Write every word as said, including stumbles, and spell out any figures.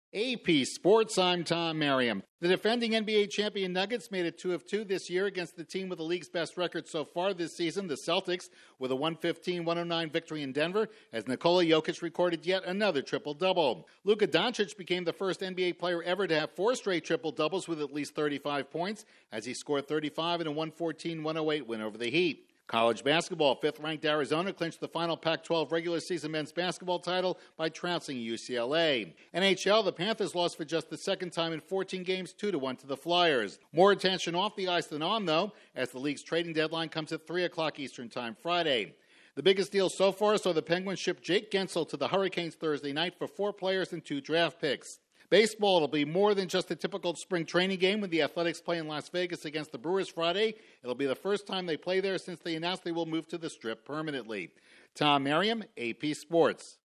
A P Sports, I'm Tom Merriam. The defending N B A champion Nuggets made it two of two this year against the team with the league's best record so far this season, the Celtics, with a one fifteen one oh nine victory in Denver, as Nikola Jokic recorded yet another triple-double. Luka Doncic became the first N B A player ever to have four straight triple-doubles with at least thirty-five points, as he scored thirty-five in a one fourteen one oh eight win over the Heat. College basketball, fifth-ranked Arizona clinched the final Pac twelve regular season men's basketball title by trouncing U C L A. N H L, the Panthers lost for just the second time in fourteen games, two to one to the Flyers. More attention off the ice than on, though, as the league's trading deadline comes at three o'clock Eastern Time Friday. The biggest deal so far saw the Penguins ship Jake Gensel to the Hurricanes Thursday night for four players and two draft picks. Baseball will be more than just a typical spring training game when the Athletics play in Las Vegas against the Brewers Friday. It'll be the first time they play there since they announced they will move to the Strip permanently. Tom Merriam, A P Sports.